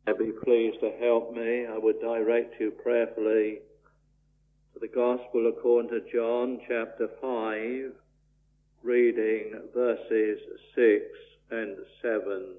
Be pleased to help me. I would direct you prayerfully to the Gospel according to John chapter 5, reading verses 6 and 7.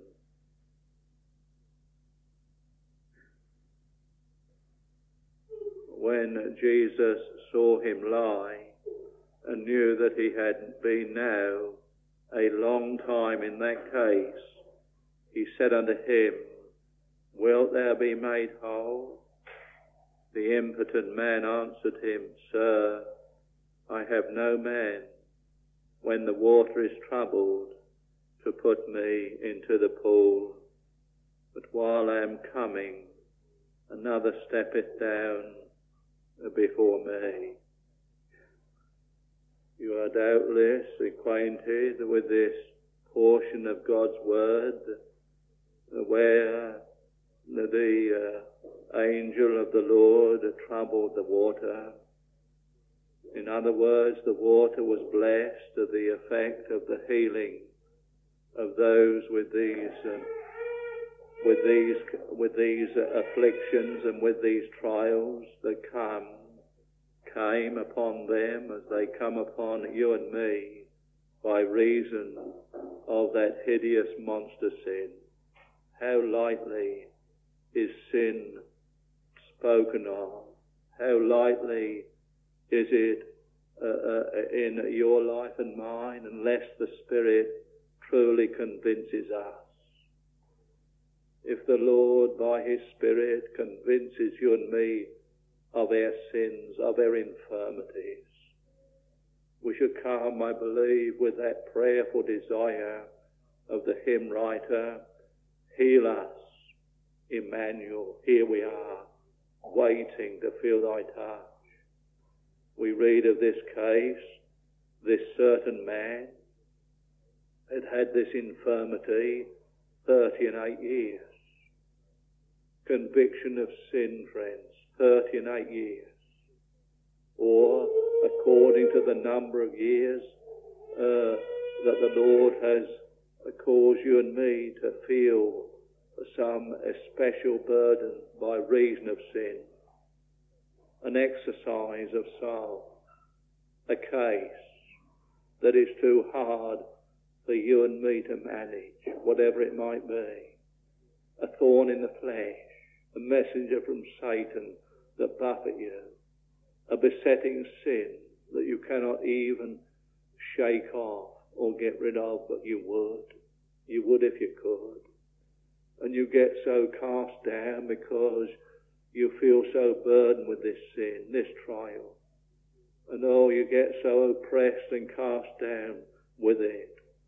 When Jesus saw him lie and knew that he had been now a long time in that case, he said unto him, Wilt thou be made whole? The impotent man answered him, Sir, I have no man, when the water is troubled, to put me into the pool. But while I am coming, another steppeth down before me. You are doubtless acquainted with this portion of God's word, where the angel of the Lord troubled the water. In other words, the water was blessed to the effect of the healing of those with these afflictions and with these trials that came upon them as they come upon you and me by reason of that hideous monster sin. How lightly is sin spoken of? How lightly is it in your life and mine, unless the Spirit truly convinces us? If the Lord by his Spirit convinces you and me of our sins, of our infirmities, we should come, I believe, with that prayerful desire of the hymn writer, Heal us, Emmanuel, here we are, waiting to feel thy touch. We read of this case, this certain man had this infirmity 38 years. Conviction of sin, friends, 38 years. Or, according to the number of years that the Lord has caused you and me to feel some especial burden by reason of sin. An exercise of soul. A case that is too hard for you and me to manage, whatever it might be. A thorn in the flesh, a messenger from Satan that buffet you, a besetting sin that you cannot even shake off or get rid of, but you would if you could. And you get so cast down because you feel so burdened with this sin, this trial. And you get so oppressed and cast down with it.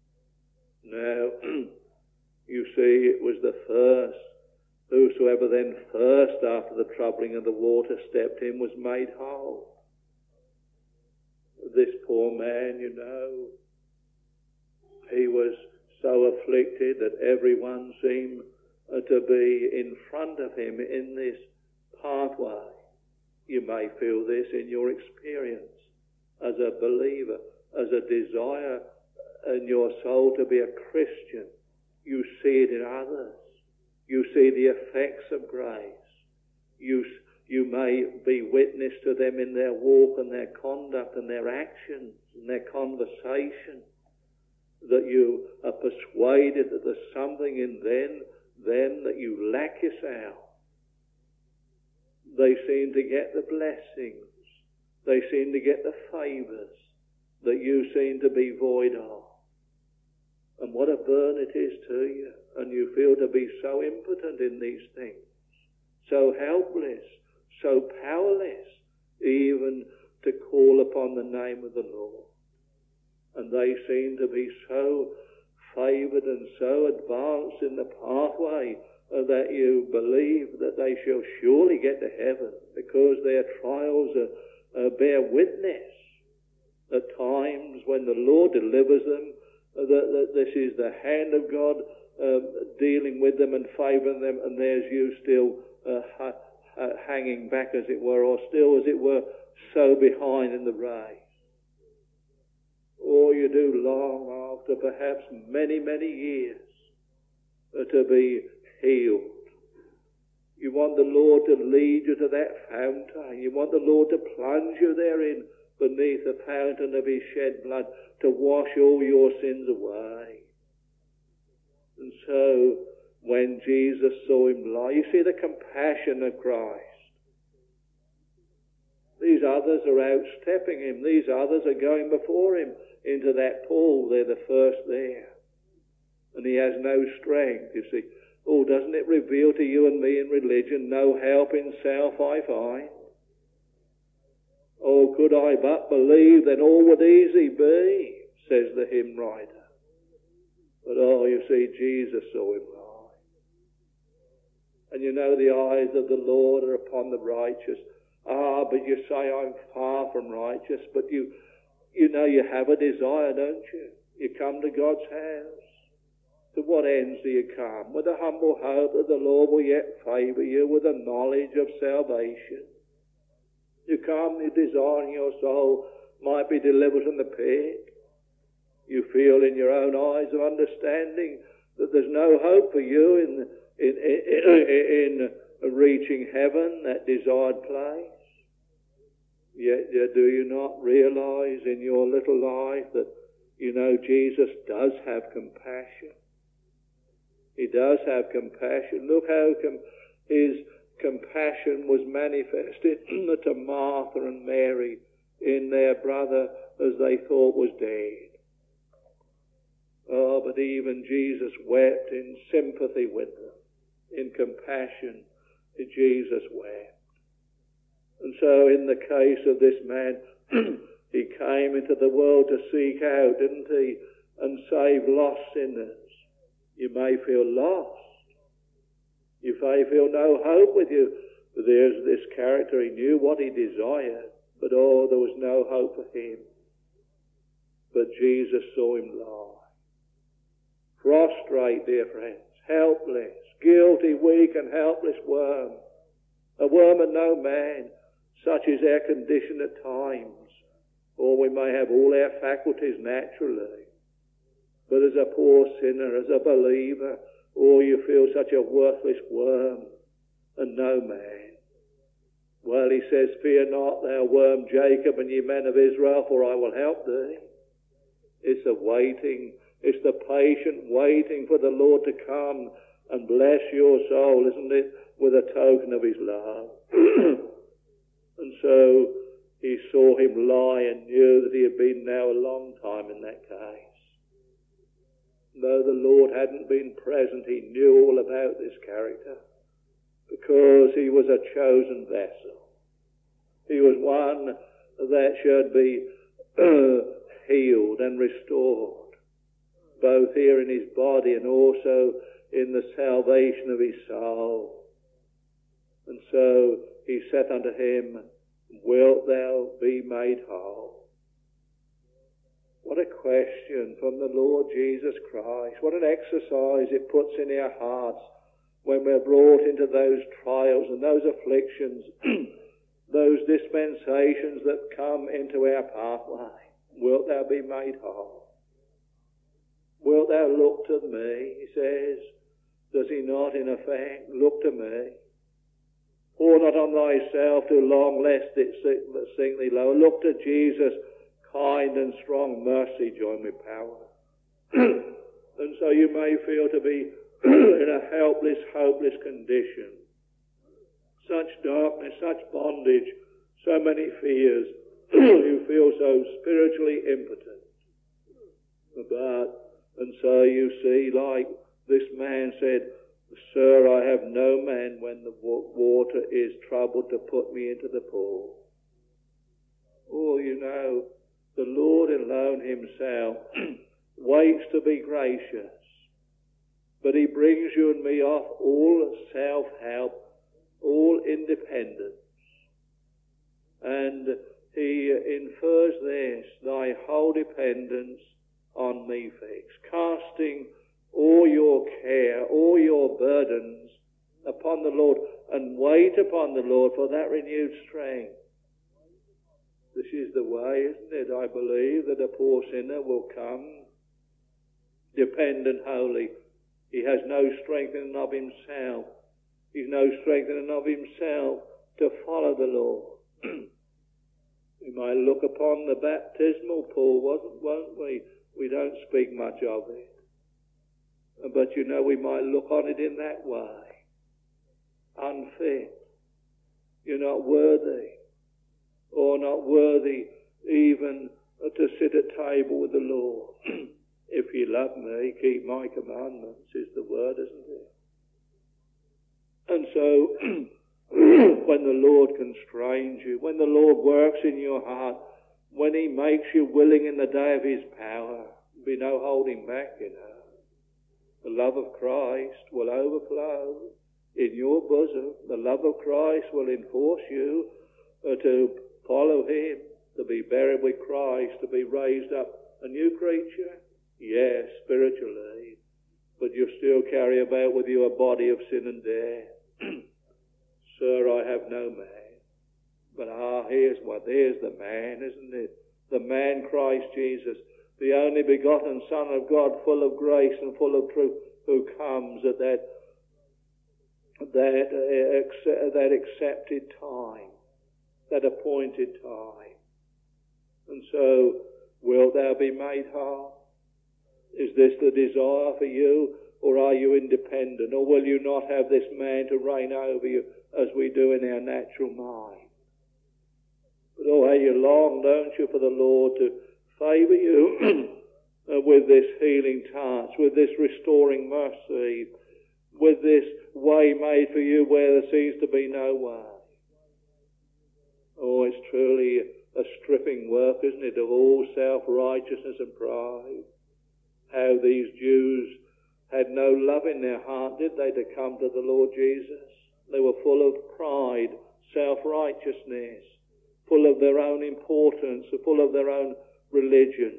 Now, you see, it was the first. Whosoever then first, after the troubling of the water, stepped in was made whole. This poor man, he was so afflicted that everyone seemed to be in front of him in this pathway. You may feel this in your experience as a believer, as a desire in your soul to be a Christian. You see it in others. You see the effects of grace. You may be witness to them in their walk and their conduct and their actions and their conversation, that you are persuaded that there's something in them that you lack yourself. They seem to get the blessings. They seem to get the favours that you seem to be void of. And what a burden it is to you. And you feel to be so impotent in these things, so helpless, so powerless, even to call upon the name of the Lord. And they seem to be so favoured and so advanced in the pathway that you believe that they shall surely get to heaven, because their trials bear witness at times when the Lord delivers them, that this is the hand of God dealing with them and favouring them, and there's you still hanging back, as it were, or still, as it were, so behind in the race. Or you do long after perhaps many, many years to be healed. want the Lord to lead you to that fountain. You want the Lord to plunge you therein beneath the fountain of his shed blood to wash all your sins away. And so when Jesus saw him lie, you see the compassion of Christ. These others are outstepping him. These others are going before him into that pool. They're the first there. And he has no strength, you see. Oh, doesn't it reveal to you and me in religion, no help in self I find? Oh, could I but believe, then all would easy be, says the hymn writer. But oh, you see, Jesus saw him lie. And you know the eyes of the Lord are upon the righteous. Ah, but you say I'm far from righteous, but you know you have a desire, don't you? You come to God's house. To what ends do you come? With a humble hope that the Lord will yet favour you with a knowledge of salvation. You come, you desire your soul might be delivered from the pit. You feel in your own eyes of understanding that there's no hope for you in reaching heaven, that desired place. Yet do you not realise in your little life that, you know, Jesus does have compassion? He does have compassion. Look how his compassion was manifested to Martha and Mary in their brother as they thought was dead. Oh, but even Jesus wept in sympathy with them. In compassion, Jesus wept. And so in the case of this man, he came into the world to seek out, didn't he, and save lost sinners. You may feel lost. You may feel no hope with you. But there's this character, he knew what he desired, but oh, there was no hope for him. But Jesus saw him lie. Prostrate, dear friends, helpless, guilty, weak and helpless worm. A worm and no man, such is our condition at times. Or we may have all our faculties naturally. But as a poor sinner, as a believer, oh, you feel such a worthless worm and no man. Well, he says, fear not, thou worm Jacob, and ye men of Israel, for I will help thee. It's the waiting, it's the patient waiting for the Lord to come and bless your soul, isn't it, with a token of his love. And so he saw him lie and knew that he had been now a long time in that case. Though the Lord hadn't been present, he knew all about this character because he was a chosen vessel. He was one that should be healed and restored, both here in his body and also in the salvation of his soul. And so he said unto him, wilt thou be made whole? What a question from the Lord Jesus Christ. What an exercise it puts in our hearts when we're brought into those trials and those afflictions, those dispensations that come into our pathway. Wilt thou be made whole? Wilt thou look to me? He says. Does he not, in effect, look to me? Pour not on thyself too long, lest it sink thee low. Look to Jesus, kind and strong mercy, join with power. And so you may feel to be in a helpless, hopeless condition. Such darkness, such bondage, so many fears. You feel so spiritually impotent. And so you see, like this man said, Sir, I have no man when the water is troubled to put me into the pool. Oh, you know, the Lord alone himself waits to be gracious. But he brings you and me off all self-help, all independence. And he infers this, thy whole dependence on me fix, casting all your care, all your burdens upon the Lord, and wait upon the Lord for that renewed strength. This is the way, isn't it? I believe that a poor sinner will come dependent wholly. He has no strength in and of himself, He's no strengthening of himself to follow the Lord. We might look upon the baptismal pool, won't we? We don't speak much of it. But we might look on it in that way. Unfit. You're not worthy. Or not worthy even to sit at table with the Lord. If you love me, keep my commandments, is the word, isn't it? And so, when the Lord constrains you, when the Lord works in your heart, when he makes you willing in the day of his power, there'll be no holding back, The love of Christ will overflow in your bosom. The love of Christ will enforce you to follow him, to be buried with Christ, to be raised up a new creature. Yes, spiritually, but you still carry about with you a body of sin and death. Sir, I have no man. But here's the man, isn't it? The man Christ Jesus, the only begotten Son of God, full of grace and full of truth, who comes at that accepted time, that appointed time. And so, wilt thou be made whole? Is this the desire for you, or are you independent? Or will you not have this man to reign over you as we do in our natural mind? But how you long, don't you, for the Lord to favour you with this healing touch, with this restoring mercy, with this way made for you where there seems to be no way. Oh, it's truly a stripping work, isn't it, of all self-righteousness and pride. How these Jews had no love in their heart, did they, to come to the Lord Jesus? They were full of pride, self-righteousness, full of their own importance, full of their own religion.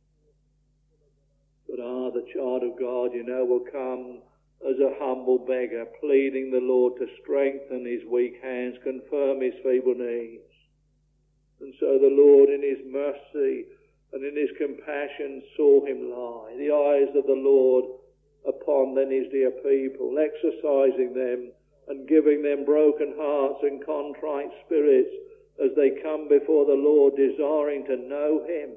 But the child of God, will come as a humble beggar, pleading the Lord to strengthen his weak hands, confirm his feeble knees. And so the Lord, in his mercy and in his compassion, saw him lie. The eyes of the Lord upon then his dear people, exercising them and giving them broken hearts and contrite spirits as they come before the Lord, desiring to know him.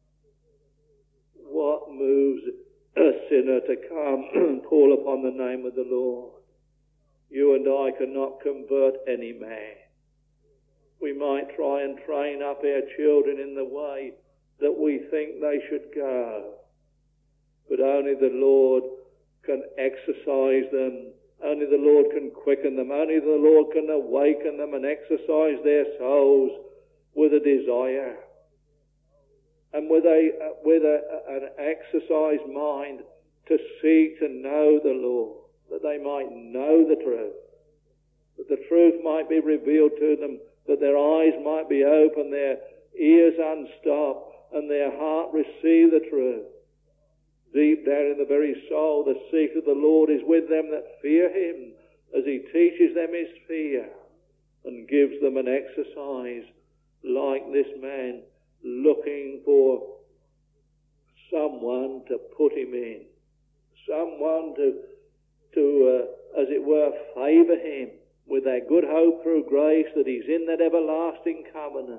What moves a sinner to come and call upon the name of the Lord? You and I cannot convert any man. We might try and train up our children in the way that we think they should go, but only the Lord can exercise them. Only the Lord can quicken them. Only the Lord can awaken them and exercise their souls with a desire and with an exercised mind to seek to know the Lord, that they might know the truth, that the truth might be revealed to them, that their eyes might be open, their ears unstopped, and their heart receive the truth. Deep down in the very soul, the secret of the Lord is with them that fear him, as he teaches them his fear and gives them an exercise like this man, looking for someone to put him in, someone to as it were, favour him with that good hope through grace that he's in that everlasting covenant.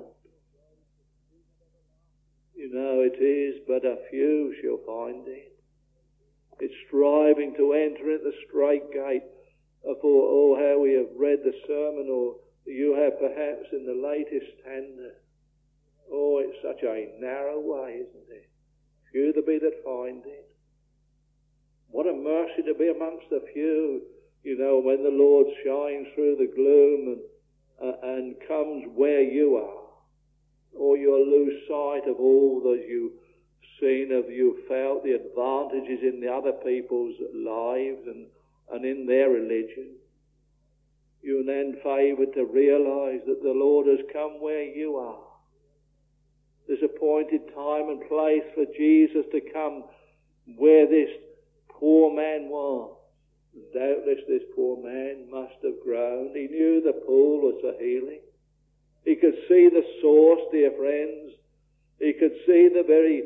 It is but a few shall find it. It's striving to enter at the straight gate. For how we have read the sermon, or you have perhaps in the latest tender. It's such a narrow way, isn't it? Few there be that find it. What a mercy to be amongst the few, when the Lord shines through the gloom and comes where you are. Or you'll lose sight of all that you've seen, you felt, the advantages in the other people's lives and in their religion. You're then favoured to realise that the Lord has come where you are. There's appointed time and place for Jesus to come where this poor man was. Doubtless this poor man must have groaned. He knew the pool was for healing. He could see the source, dear friends. He could see the very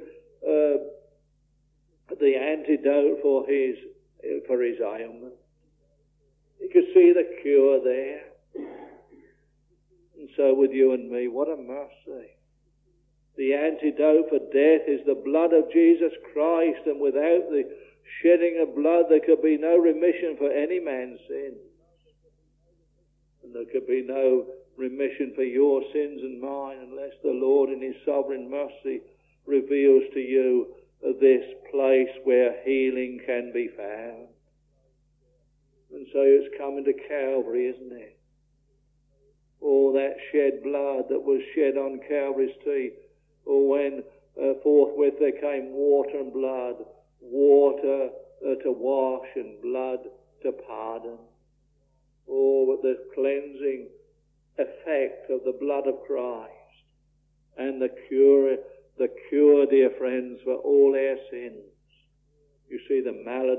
the antidote for his ailment. He could see the cure there. And so with you and me, what a mercy. The antidote for death is the blood of Jesus Christ, and without the shedding of blood there could be no remission for any man's sin. And there could be no remission for your sins and mine unless the Lord in his sovereign mercy reveals to you this place where healing can be found. And so it's coming to Calvary, isn't it? All that shed blood that was shed on Calvary's tree, or when forthwith there came water and blood, water to wash and blood to pardon. Oh, the cleansing effect of the blood of Christ and the cure, dear friends, for all our sins. You see, the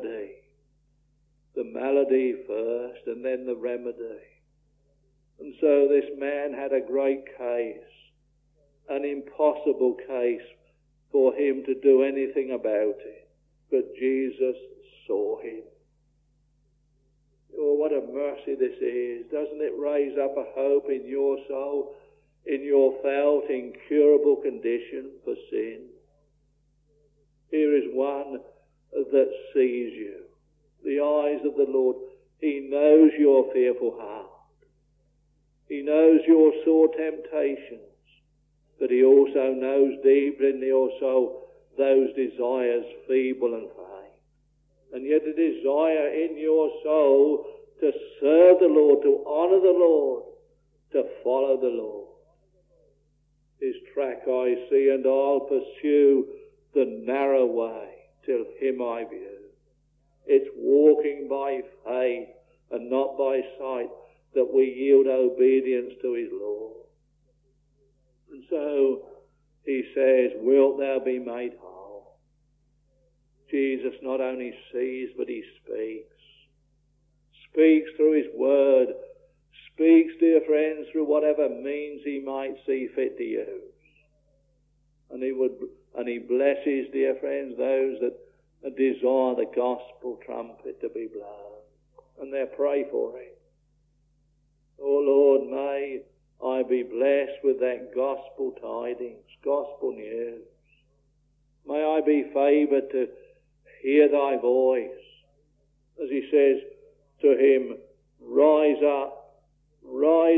malady first and then the remedy. And so this man had a great case, an impossible case for him to do anything about it. But Jesus saw him. Oh, what a mercy this is. Doesn't it raise up a hope in your soul, in your felt incurable condition for sin? Here is one that sees you. The eyes of the Lord. He knows your fearful heart. He knows your sore temptations. But he also knows deep in your soul those desires feeble and faint. And yet a desire in your soul to serve the Lord, to honour the Lord, to follow the Lord. His track I see, and I'll pursue the narrow way till him I view. It's walking by faith and not by sight that we yield obedience to his law. And so he says, wilt thou be made whole? Jesus not only sees, but he speaks. Speaks through his word. Speaks, dear friends, through whatever means he might see fit to use. And he blesses, dear friends, those that desire the gospel trumpet to be blown. And they pray for it. Oh Lord, may I be blessed with that gospel tidings, gospel news. May I be favoured to hear thy voice. As he says to him, rise up, rise,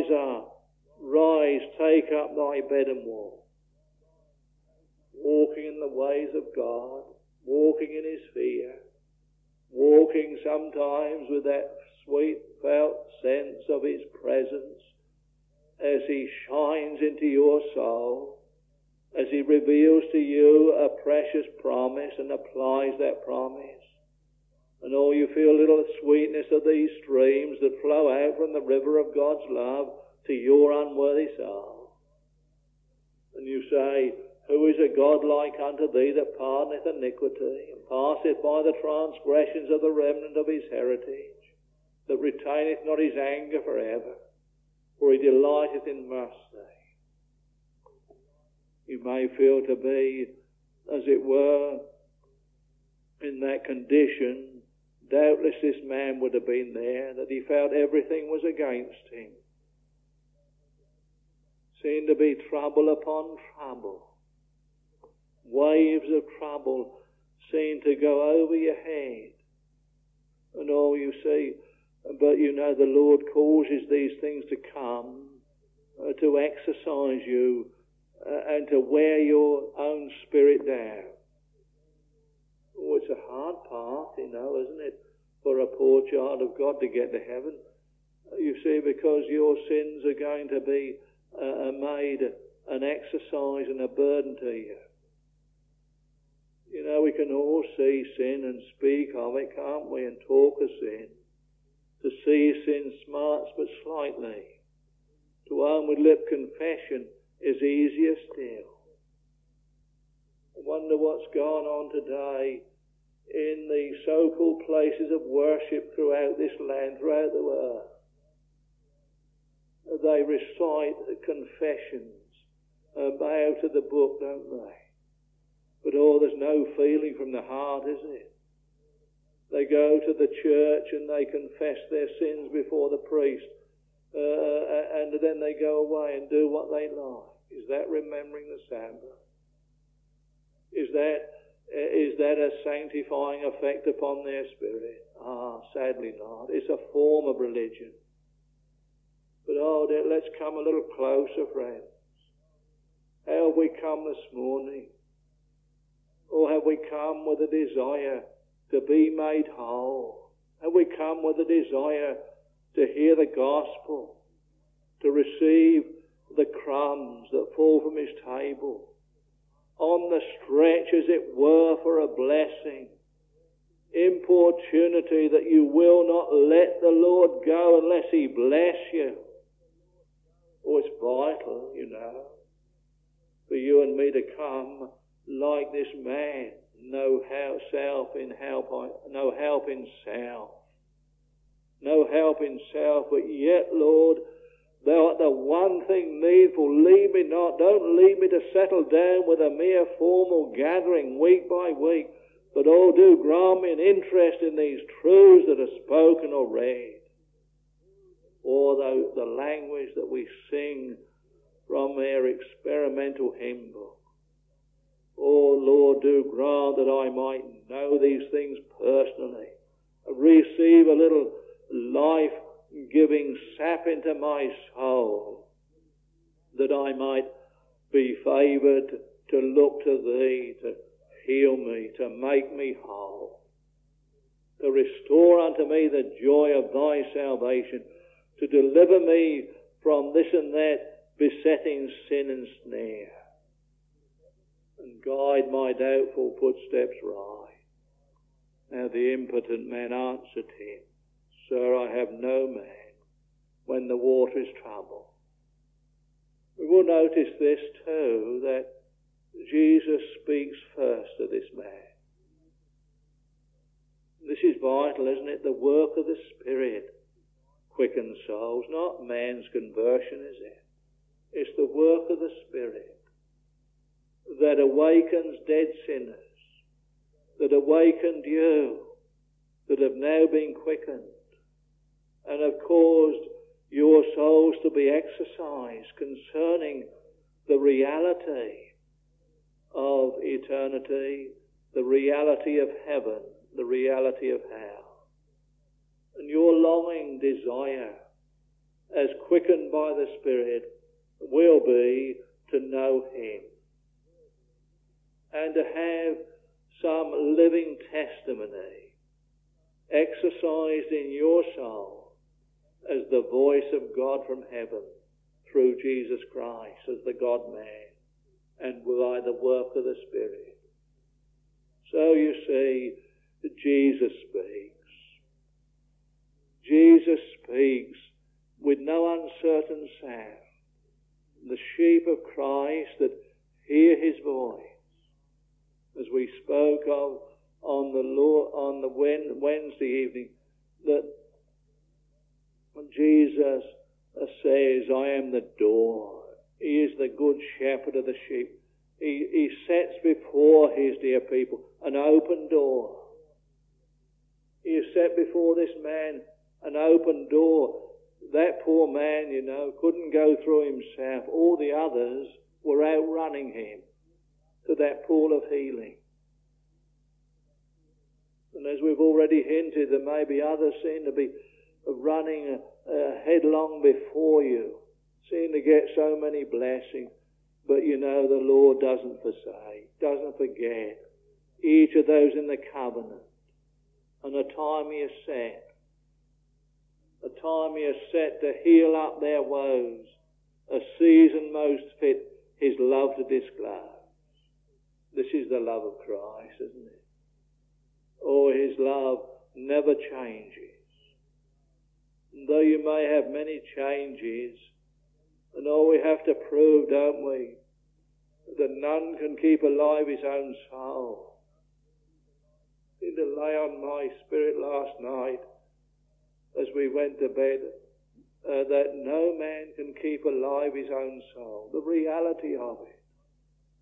take up thy bed and walk. Walking in the ways of God, walking in his fear, walking sometimes with that sweet felt sense of his presence as he shines into your soul, as he reveals to you a precious promise and applies that promise. And oh, you feel a little sweetness of these streams that flow out from the river of God's love to your unworthy soul. And you say, who is a God like unto thee that pardoneth iniquity, and passeth by the transgressions of the remnant of his heritage, that retaineth not his anger forever, for he delighteth in mercy. You may feel to be, as it were, in that condition. Doubtless this man would have been there, that he felt everything was against him. Seemed to be trouble upon trouble. Waves of trouble seem to go over your head. And all you see, but you know the Lord causes these things to come, to exercise you, and to wear your own spirit down. Oh, it's a hard path, isn't it, for a poor child of God to get to heaven. You see, because your sins are going to be made an exercise and a burden to you. We can all see sin and speak of it, can't we, and talk of sin. To see sin smarts but slightly. To own with lip confession is easier still. I wonder what's gone on today in the so-called places of worship throughout this land, throughout the world. They recite confessions, bow to the book, don't they? But there's no feeling from the heart, is it? They go to the church and they confess their sins before the priest, and then they go away and do what they like. Is that remembering the Sabbath? Is that a sanctifying effect upon their spirit? Sadly not. It's a form of religion. But let's come a little closer, friends. How have we come this morning? Or have we come with a desire to be made whole? Have we come with a desire to hear the gospel, to receive the crumbs that fall from his table, on the stretch, as it were, for a blessing, importunity that you will not let the Lord go unless he bless you? Oh, it's vital, for you and me to come like this man, no help in self, but yet, Lord, thou art the one thing needful. Leave me not. Don't leave me to settle down with a mere formal gathering week by week, but do grant me an interest in these truths that are spoken or read, or the language that we sing from their experimental hymn book. Oh, Lord, do grant that I might know these things personally, receive a little life-giving sap into my soul, that I might be favoured to look to thee, to heal me, to make me whole, to restore unto me the joy of thy salvation, to deliver me from this and that besetting sin and snare, and guide my doubtful footsteps right. Now the impotent man answered him, Sir, I have no man when the water is troubled. We will notice this too, that Jesus speaks first to this man. This is vital, isn't it? The work of the Spirit quickens souls, not man's conversion, is it? It's the work of the Spirit that awakens dead sinners, that awakened you, that have now been quickened, and have caused your souls to be exercised concerning the reality of eternity, the reality of heaven, the reality of hell. And your longing desire, as quickened by the Spirit, will be to know him and to have some living testimony exercised in your soul as the voice of God from heaven through Jesus Christ as the God-man and by the work of the Spirit. So you see, Jesus speaks. Jesus speaks with no uncertain sound. The sheep of Christ that hear his voice, as we spoke of on the Wednesday evening, that Jesus says, I am the door. He is the good shepherd of the sheep. He sets before his dear people an open door. He has set before this man an open door. That poor man, couldn't go through himself. All the others were outrunning him to that pool of healing. And as we've already hinted, there may be others seem to be running headlong before you, seem to get so many blessings. But the Lord doesn't forsake, doesn't forget each of those in the covenant. And a time he has set. A time he has set to heal up their woes. A season most fit his love to disclose. This is the love of Christ, isn't it? Oh, his love never changes. And though you may have many changes, and we have to prove, don't we, that none can keep alive his own soul. It lay on my spirit last night as we went to bed, that no man can keep alive his own soul. The reality of it.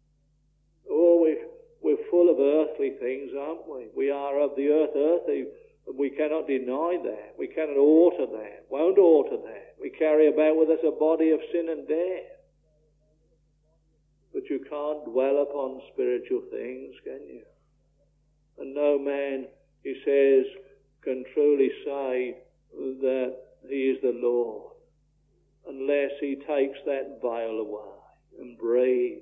Oh, we're full of earthly things, aren't we? We are of the earth earthy. We cannot deny that. We cannot alter that. Won't alter that. We carry about with us a body of sin and death. But you can't dwell upon spiritual things, can you? And no man, he says, can truly say that he is the Lord unless he takes that veil away and breathes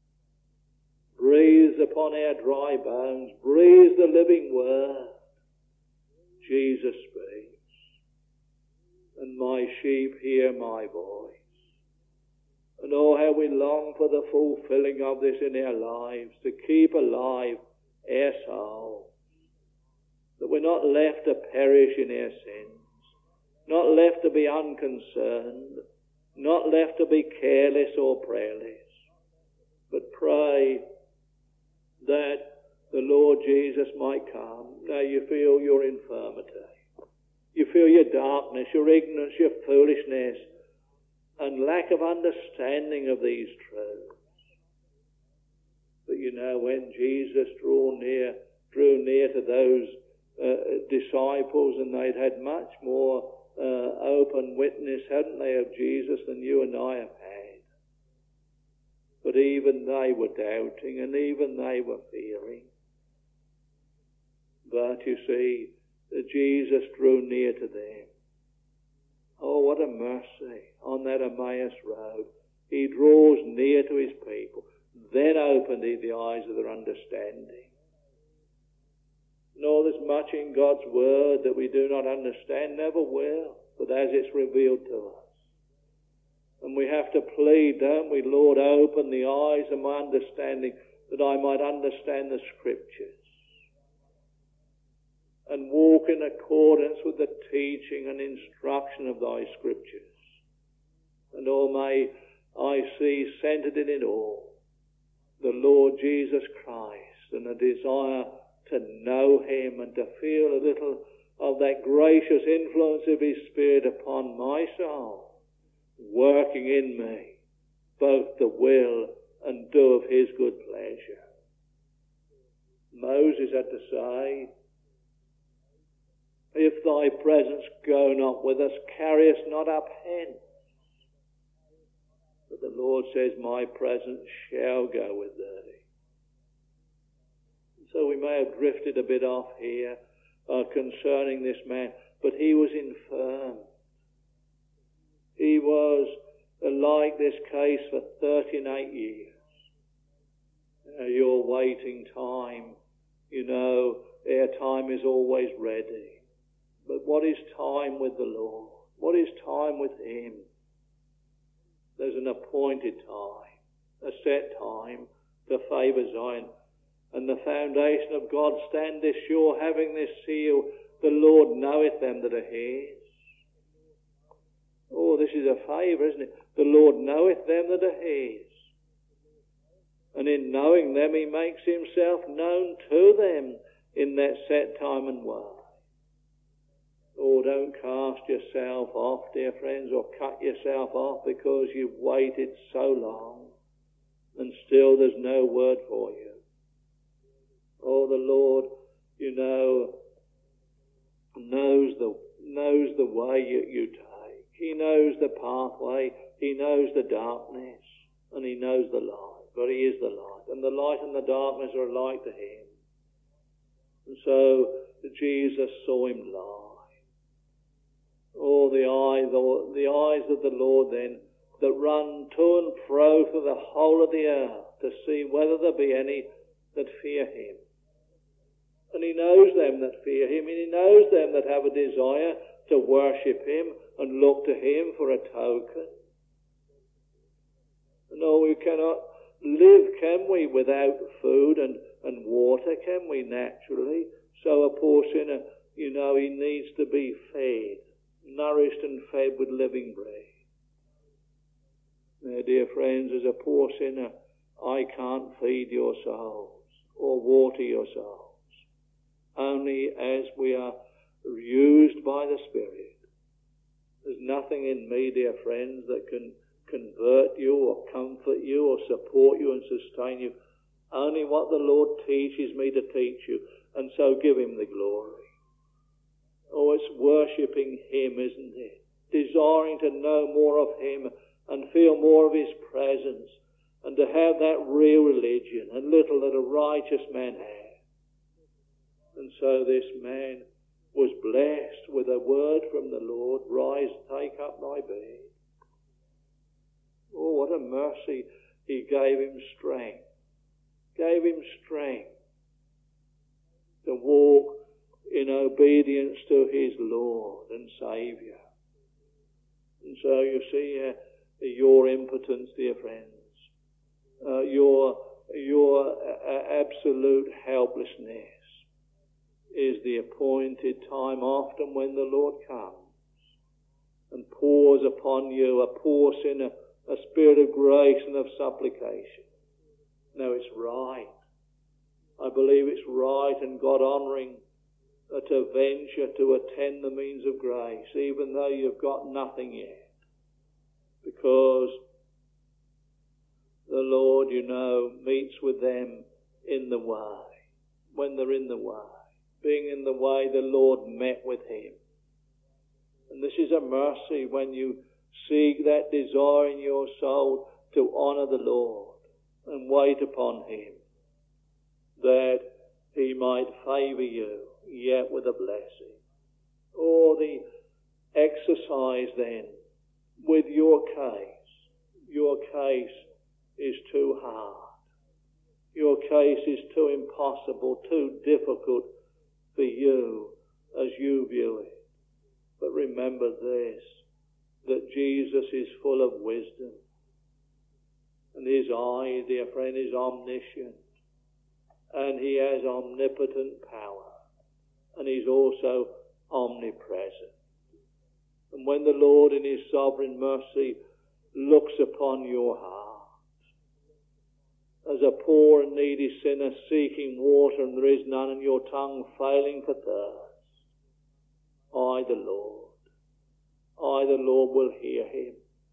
upon our dry bones, breathes the living word. Jesus speaks, and my sheep hear my voice. And oh, how we long for the fulfilling of this in our lives, to keep alive our souls, that we're not left to perish in our sins, not left to be unconcerned, not left to be careless or prayerless, but pray that the Lord Jesus might come. Now you feel your infirmity, you feel your darkness, your ignorance, your foolishness, and lack of understanding of these truths. But you know, when Jesus drew near to those disciples, and they'd had much more open witness, hadn't they, of Jesus than you and I have had. But even they were doubting, and even they were fearing. But you see, Jesus drew near to them. Oh, what a mercy on that Emmaus road. He draws near to his people. Then opened he the eyes of their understanding. No, there's much in God's word that we do not understand, never will, but as it's revealed to us. And we have to plead, don't we? Lord, open the eyes of my understanding that I might understand the Scriptures and walk in accordance with the teaching and instruction of thy Scriptures. And oh, may I see centered in it all the Lord Jesus Christ, and a desire to know him and to feel a little of that gracious influence of his Spirit upon my soul, working in me both the will and do of his good pleasure. Moses had to say, if thy presence go not with us, carry us not up hence. But the Lord says, my presence shall go with thee. So we may have drifted a bit off here concerning this man, but he was infirm. He was like this case for 38 years. Your waiting time, you know, our time is always ready. But what is time with the Lord? What is time with him? There's an appointed time, a set time to favour Zion. And the foundation of God standeth sure, having this seal, the Lord knoweth them that are his. Oh, this is a favour, isn't it? The Lord knoweth them that are his. And in knowing them, he makes himself known to them in that set time and way. Oh, don't cast yourself off, dear friends, or cut yourself off because you've waited so long and still there's no word for you. Oh, the Lord, you know, knows the way you take. He knows the pathway. He knows the darkness, and he knows the light. But he is the light, and the light and the darkness are alike to him. And so Jesus saw him lie. Oh, the eyes of the Lord then, that run to and fro through the whole of the earth to see whether there be any that fear him. And he knows them that fear him, and he knows them that have a desire to worship him and look to him for a token. No, we cannot live, can we, without food and water, can we, naturally? So a poor sinner, you know, he needs to be fed, nourished and fed with living bread. Now, dear friends, as a poor sinner, I can't feed your souls or water your souls. Only as we are used by the Spirit. There's nothing in me, dear friends, that can convert you or comfort you or support you and sustain you. Only what the Lord teaches me to teach you. And so give him the glory. Oh, it's worshipping Him, isn't it? Desiring to know more of Him and feel more of His presence, and to have that real religion, and little that a righteous man had. And so this man was blessed with a word from the Lord, rise, take up thy bed. Oh, what a mercy. He gave him strength. Gave him strength to walk in obedience to his Lord and Saviour. And so you see your impotence, dear friends, your absolute helplessness is the appointed time often when the Lord comes and pours upon you a spirit of grace and of supplication. No, it's right. I believe it's right and God-honouring to venture to attend the means of grace, even though you've got nothing yet. Because the Lord, meets with them in the way, when they're in the way. Being in the way, the Lord met with him. And this is a mercy when you seek that desire in your soul to honour the Lord and wait upon him, that he might favour you yet with a blessing. Or the exercise then with your case. Your case is too hard. Your case is too impossible, too difficult for you as you view it. But remember this, that Jesus is full of wisdom. And his eye, dear friend, is omniscient. And he has omnipotent power. And he's also omnipresent. And when the Lord in his sovereign mercy looks upon your heart, as a poor and needy sinner seeking water and there is none, and your tongue failing for thirst, I, the Lord, will hear him.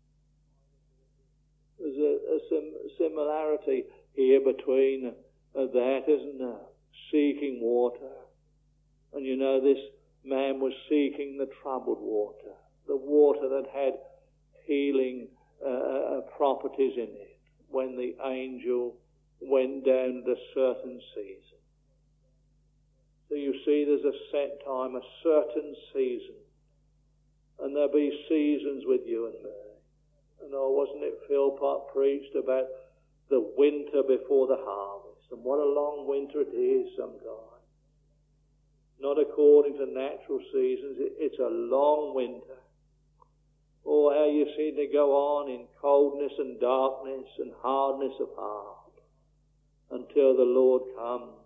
There's a similarity here between that, isn't there? Seeking water. And this man was seeking the troubled water, the water that had healing properties in it when the angel went down at a certain season. So you see there's a set time, a certain season. And there'll be seasons with you and me. And wasn't it Philpott preached about the winter before the harvest? And what a long winter it is sometimes. Not according to natural seasons, it's a long winter. Oh, how you seem to go on in coldness and darkness and hardness of heart until the Lord comes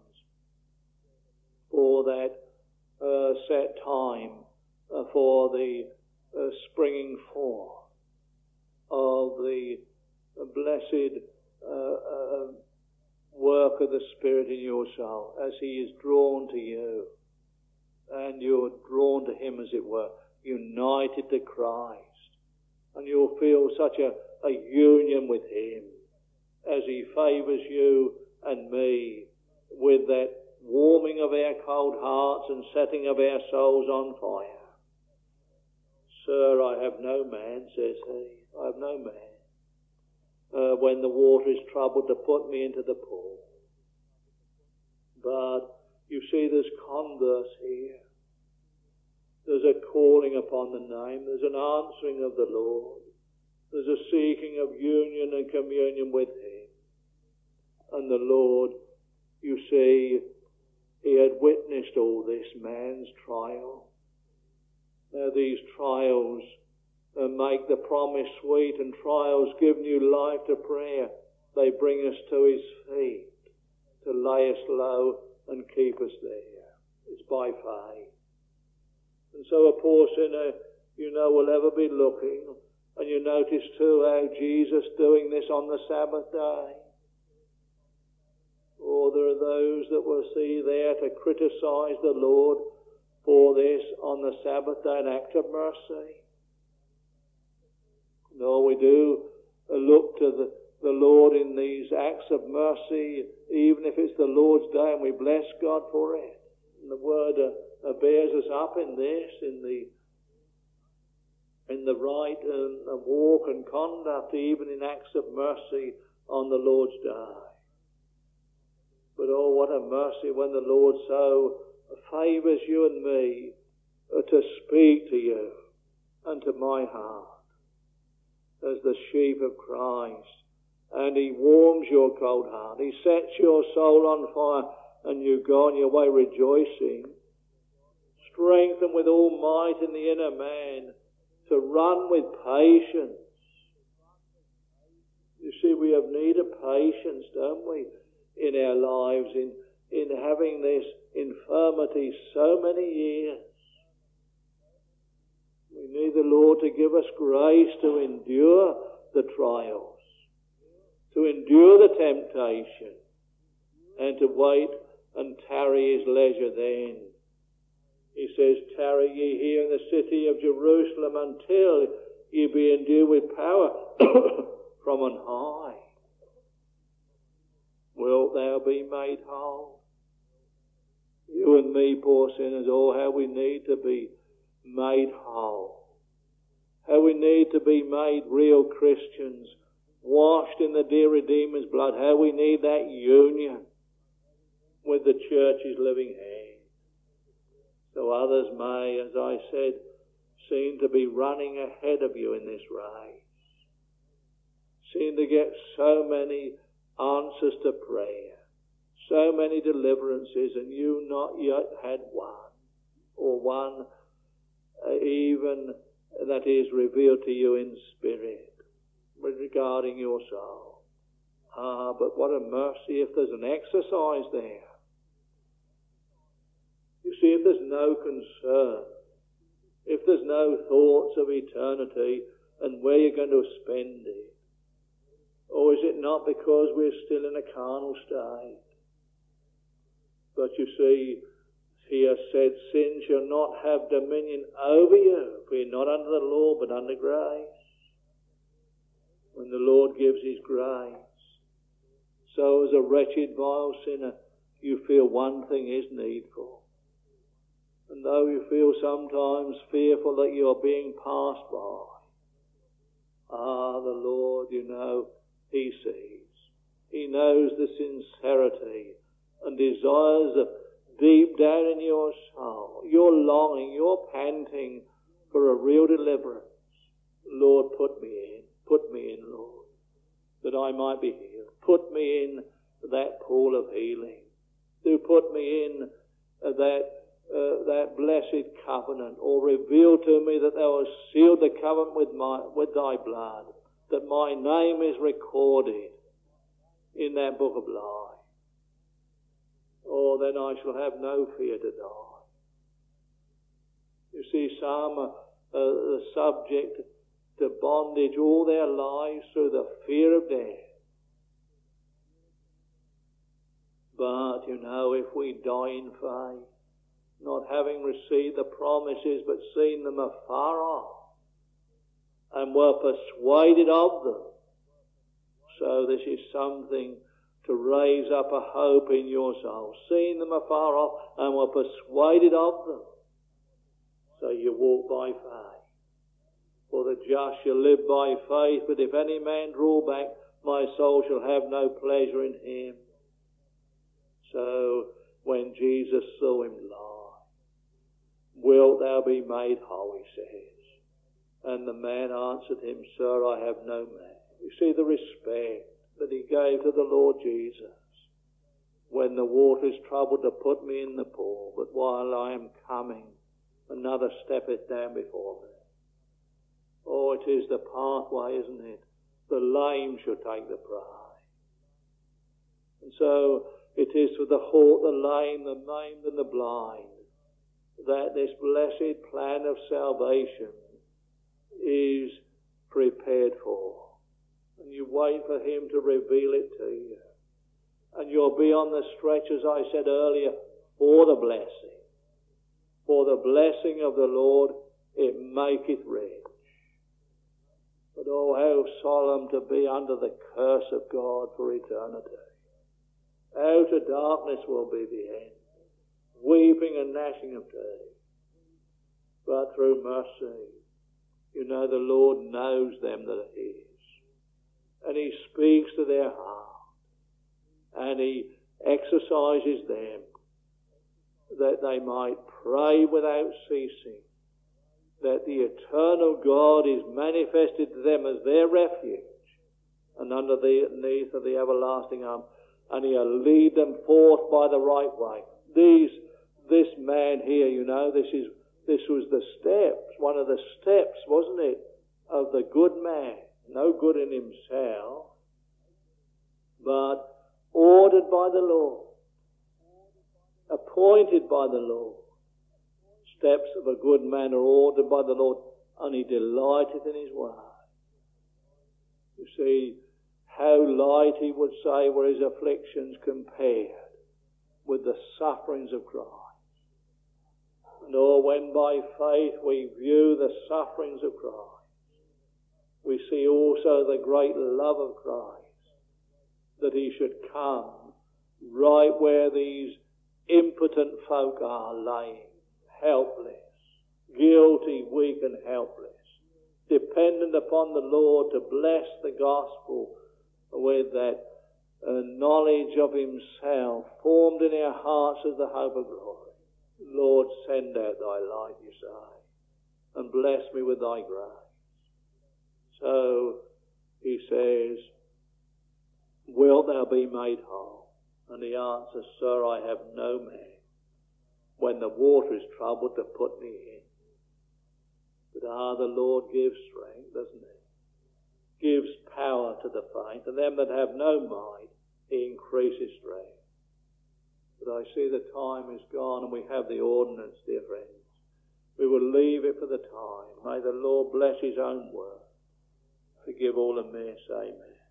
for that set time for the springing forth of the blessed work of the Spirit in your soul as he is drawn to you and you're drawn to him, as it were, united to Christ. And you'll feel such a union with him as he favours you and me with that warming of our cold hearts and setting of our souls on fire. Sir, I have no man, says he, I have no man, when the water is troubled, to put me into the pool. But you see there's converse here. There's a calling upon the name. There's an answering of the Lord. There's a seeking of union and communion with him. And the Lord, you see, he had witnessed all this man's trial. Now these trials make the promise sweet, and trials give new life to prayer. They bring us to his feet to lay us low and keep us there. It's by faith. And so a poor sinner, will ever be looking. And you notice too how Jesus doing this on the Sabbath day. Or there are those that will see there to criticize the Lord for this on the Sabbath day, an act of mercy. No, we do look to the Lord in these acts of mercy, even if it's the Lord's day, and we bless God for it. And the word bears us up in this, in the right walk and conduct, even in acts of mercy on the Lord's day. But oh, what a mercy when the Lord so favours you and me to speak to you and to my heart as the sheep of Christ. And he warms your cold heart. He sets your soul on fire, and you go on your way rejoicing. Strengthened with all might in the inner man to run with patience. You see, we have need of patience, don't we, in our lives, in having this infirmity so many years. We need the Lord to give us grace to endure the trials, to endure the temptation, and to wait and tarry his leisure then. He says, tarry ye here in the city of Jerusalem until ye be endued with power from on high. Wilt thou be made whole? You and me, poor sinners, oh, how we need to be made whole. How we need to be made real Christians, washed in the dear Redeemer's blood. How we need that union with the church's living hand. So others may, as I said, seem to be running ahead of you in this race. Seem to get so many answers to prayer, so many deliverances, and you not yet had one, or one even that is revealed to you in spirit regarding your soul. But what a mercy if there's an exercise there. You see, if there's no concern, if there's no thoughts of eternity and where you're going to spend it, or is it not because we're still in a carnal state? But you see, he has said, sin shall not have dominion over you, for you're not under the law, but under grace. When the Lord gives his grace, so as a wretched, vile sinner, you feel one thing is needful. And though you feel sometimes fearful that you are being passed by, the Lord, you know, he sees. He knows the sincerity and desires of deep down in your soul, your longing, your panting for a real deliverance. Lord, put me in, Lord, that I might be healed. Put me in that pool of healing. Do put me in that blessed covenant, or reveal to me that thou hast sealed the covenant with thy blood, that my name is recorded in that book of life. Oh, then I shall have no fear to die. You see, some are subject to bondage all their lives through the fear of death. But, you know, if we die in faith, not having received the promises but seen them afar off, and were persuaded of them. So this is something to raise up a hope in your soul. Seeing them afar off and were persuaded of them. So you walk by faith. For the just shall live by faith, but if any man draw back, my soul shall have no pleasure in him. So when Jesus saw him lie, wilt thou be made whole, he says. And the man answered him, Sir, I have no man. You see the respect that he gave to the Lord Jesus. When the water is troubled, to put me in the pool, but while I am coming, another steppeth down before me. Oh, it is the pathway, isn't it? The lame shall take the prize. And so it is for the halt, the lame, the maimed, and the blind that this blessed plan of salvation is prepared for. And you wait for him to reveal it to you. And you'll be on the stretch, as I said earlier, for the blessing. For the blessing of the Lord, it maketh rich. But oh, how solemn to be under the curse of God for eternity. Out of darkness will be the end. weeping and gnashing of teeth. But through mercy, you know, the Lord knows them that are his. And he speaks to their heart. And he exercises them that they might pray without ceasing. That the eternal God is manifested to them as their refuge and underneath of the everlasting arm. And he'll lead them forth by the right way. This man here, you know, this was the steps, one of the steps, wasn't it, of the good man. No good in himself, but ordered by the Lord, appointed by the Lord. Steps of a good man are ordered by the Lord, and he delighteth in his way. You see, how light, he would say, were his afflictions compared with the sufferings of Christ. Nor when by faith we view the sufferings of Christ, we see also the great love of Christ, that he should come right where these impotent folk are lying, helpless, guilty, weak and helpless, dependent upon the Lord to bless the gospel with that knowledge of himself formed in our hearts as the hope of glory. Lord, send out thy light, you say, and bless me with thy grace. So he says, wilt thou be made whole? And he answers, sir, I have no man when the water is troubled to put me in. But the Lord gives strength, doesn't he? Gives power to the faint, and them that have no might, he increases strength. But I see the time is gone, and we have the ordinance, dear friends. We will leave it for the time. May the Lord bless his own word. Forgive all amiss. Amen.